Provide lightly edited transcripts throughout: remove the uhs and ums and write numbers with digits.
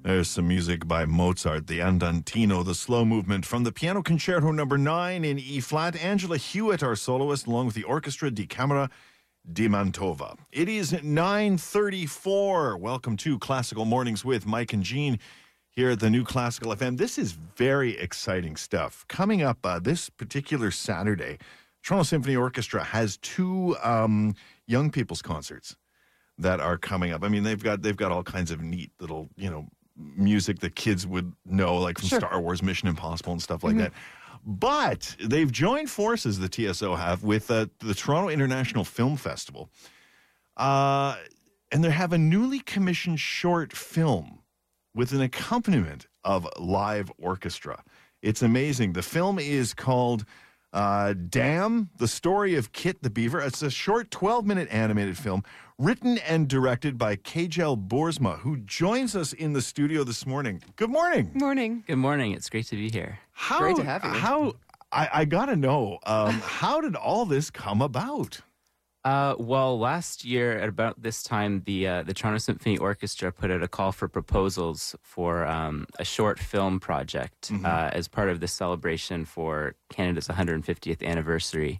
There's some music by Mozart, the Andantino, the slow movement from the Piano Concerto number 9 in E-flat. Angela Hewitt, our soloist, along with the Orchestra di Camera di Mantova. It is 9:34. Welcome to Classical Mornings with Mike and Jean here at the New Classical FM. This is very exciting stuff. Coming up this particular Saturday, Toronto Symphony Orchestra has two young people's concerts that are coming up. I mean, they've got all kinds of neat little, music that kids would know, like from Star Wars, Mission Impossible, and stuff like that. But they've joined forces, the TSO have, with the Toronto International Film Festival. And they have a newly commissioned short film with an accompaniment of live orchestra. It's amazing. The film is called Dam, the Story of Kit the Beaver. It's a short 12-minute animated film written and directed by Kajal Boersma, who joins us in the studio this morning. Good morning. Morning. Good morning. It's great to be here. Great to have you. I got to know, how did all this come about? Well, last year at about this time, the Toronto Symphony Orchestra put out a call for proposals for a short film project as part of the celebration for Canada's 150th anniversary.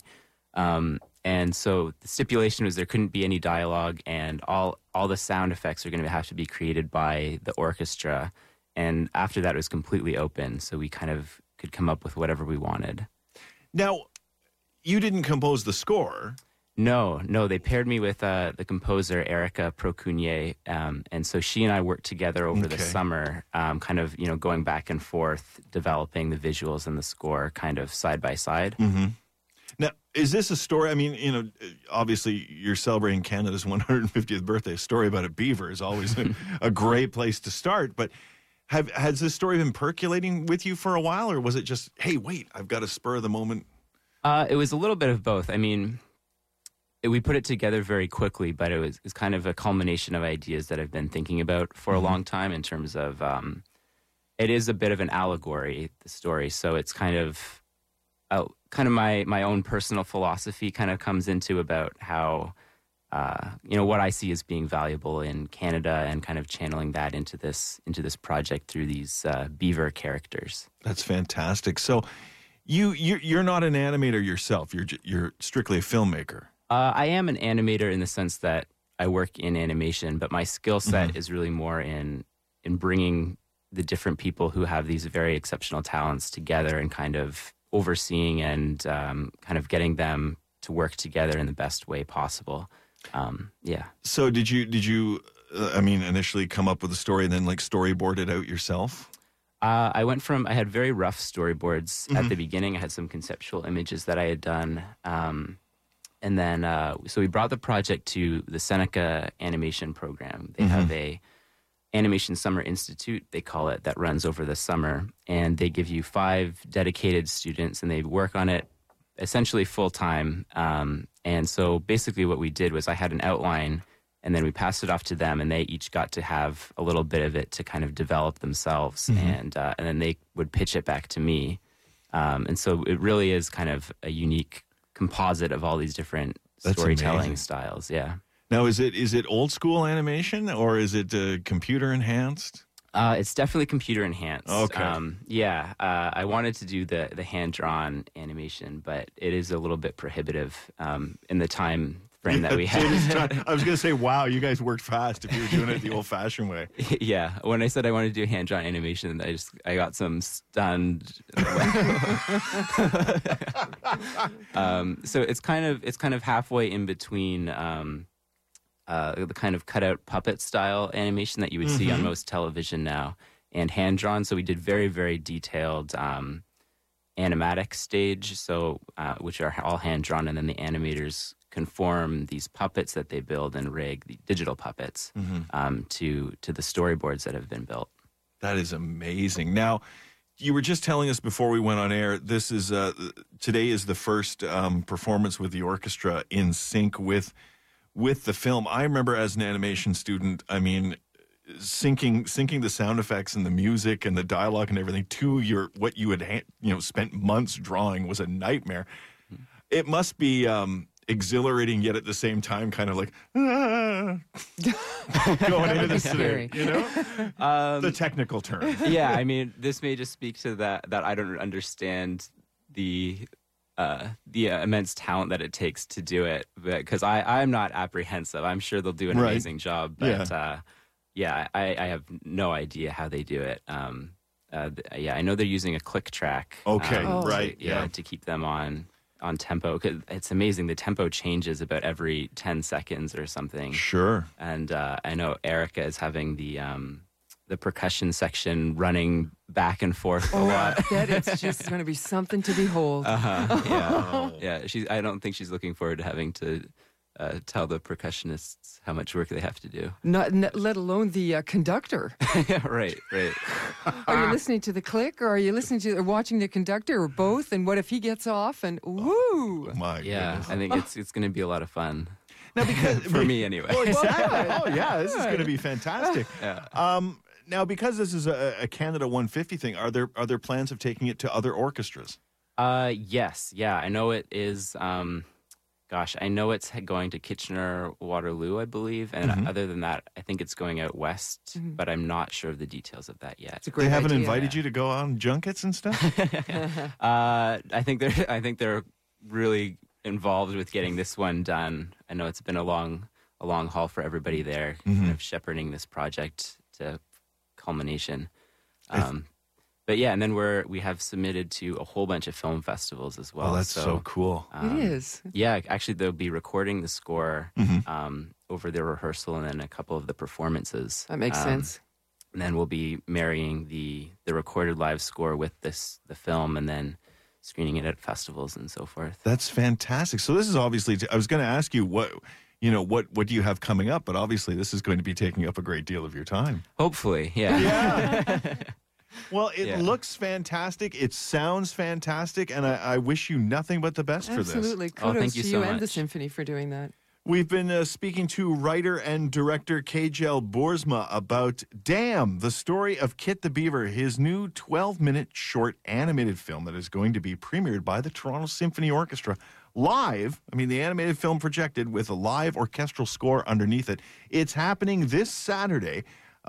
And so the stipulation was there couldn't be any dialogue, and all the sound effects are going to have to be created by the orchestra. And after that, it was completely open, so we kind of could come up with whatever we wanted. Now, you didn't compose the score. No, they paired me with the composer, Erica Procunier, and so she and I worked together over the summer, kind of, going back and forth, developing the visuals and the score kind of side by side. Mm-hmm. Now, is this a story? I mean, obviously you're celebrating Canada's 150th birthday. A story about a beaver is always a great place to start, but has this story been percolating with you for a while, or was it just, hey, wait, I've got a spur of the moment? It was a little bit of both. I mean, we put it together very quickly, but it's kind of a culmination of ideas that I've been thinking about for a long time in terms of, it is a bit of an allegory, the story. So it's kind of my own personal philosophy kind of comes into about how, what I see as being valuable in Canada and kind of channeling that into this project through these beaver characters. That's fantastic. So you're not an animator yourself. You're strictly a filmmaker. I am an animator in the sense that I work in animation, but my skill set is really more in bringing the different people who have these very exceptional talents together and kind of overseeing and kind of getting them to work together in the best way possible. So did you initially come up with a story and then storyboard it out yourself? I had very rough storyboards at the beginning. I had some conceptual images that I had done. And then, so we brought the project to the Seneca Animation Program. They have a Animation Summer Institute, they call it, that runs over the summer. And they give you 5 dedicated students, and they work on it essentially full-time. And so basically what we did was I had an outline, and then we passed it off to them, and they each got to have a little bit of it to kind of develop themselves. And then they would pitch it back to me. And so it really is kind of a unique composite of all these different storytelling styles. Yeah. Now, is it old school animation, or is it computer enhanced? It's definitely computer enhanced. Okay. I wanted to do the hand drawn animation, but it is a little bit prohibitive in the time frame that we have. I was going to say, wow, you guys worked fast if you were doing it the old fashioned way. Yeah. When I said I wanted to do hand drawn animation, I got some stunned. So it's kind of halfway in between the kind of cutout puppet style animation that you would see on most television now and hand drawn. So we did very, very detailed animatic stage, so which are all hand drawn, and then the animators conform these puppets that they build and rig, the digital puppets, to the storyboards that have been built. That is amazing. Now, you were just telling us before we went on air, this is today is the first performance with the orchestra in sync with the film. I remember as an animation student, syncing the sound effects and the music and the dialogue and everything to what you had spent months drawing was a nightmare. It must be exhilarating yet at the same time kind of like going into the scary. city, you know? The technical term. Yeah, I mean, this may just speak to that I don't understand the immense talent that it takes to do it, because I'm not apprehensive. I'm sure they'll do an Right. amazing job, but I have no idea how they do it. I know they're using a click track. Okay, right, yeah. to keep them on tempo. 'Cause it's amazing. The tempo changes about every 10 seconds or something. Sure. And I know Erica is having the percussion section running back and forth a lot. I bet it's just going to be something to behold. Yeah. I don't think she's looking forward to having to tell the percussionists how much work they have to do. Not let alone the conductor. Yeah, right. Are you listening to the click, or are you listening to or watching the conductor, or both? And what if he gets off and woo? My Yeah, goodness. I think it's going to be a lot of fun. Now, because For me, anyway. Oh, exactly. Oh, yeah. This is going to be fantastic. Yeah. Now, because this is a Canada 150 thing, are there plans of taking it to other orchestras? Yes. Yeah, I know it is. I know it's going to Kitchener, Waterloo, I believe. And other than that, I think it's going out west, but I'm not sure of the details of that yet. It's a great They haven't idea. invited you to go on junkets and stuff? I think they're really involved with getting this one done. I know it's been a long haul for everybody there, kind of shepherding this project to culmination. But yeah, and then we have submitted to a whole bunch of film festivals as well. Oh, that's so cool. It is. Yeah, actually, they'll be recording the score over their rehearsal and then a couple of the performances. That makes sense. And then we'll be marrying the recorded live score with the film, and then screening it at festivals and so forth. That's fantastic. So this is obviously, I was going to ask you what do you have coming up, but obviously this is going to be taking up a great deal of your time. Hopefully, yeah. Yeah. Well, it Yeah. looks fantastic. It sounds fantastic. And I wish you nothing but the best for this. Absolutely. Oh, Kudos thank you to so you and the much. symphony for doing that. We've been speaking to writer and director Kjell Boersma about Damn, the story of Kit the Beaver, his new 12-minute short animated film that is going to be premiered by the Toronto Symphony Orchestra live. I mean, the animated film projected with a live orchestral score underneath it. It's happening this Saturday.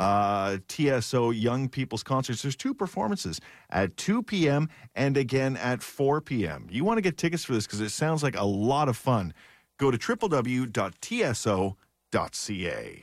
TSO Young People's Concerts. There's 2 performances at 2 p.m. and again at 4 p.m. You want to get tickets for this because it sounds like a lot of fun. Go to www.tso.ca.